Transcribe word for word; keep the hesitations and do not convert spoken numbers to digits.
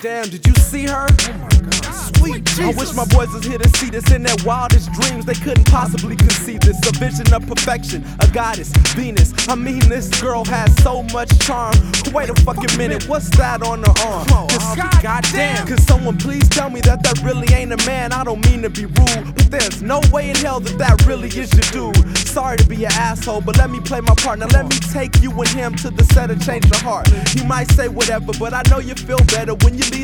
Damn, did you see her? Oh my God, sweet Jesus. I wish my boys was here to see this. In their wildest dreams, they couldn't possibly conceive this. A vision of perfection, a goddess, Venus. I mean, this girl has so much charm. Wait a fucking minute, what's that on her arm? Cause, God, goddamn. Could someone please tell me that that really ain't a man? I don't mean to be rude, but there's no way in hell that that really is your dude. Sorry to be an asshole, but let me play my part. Now let me take you and him to the set and change your heart. You might say whatever, but I know you feel better when you leave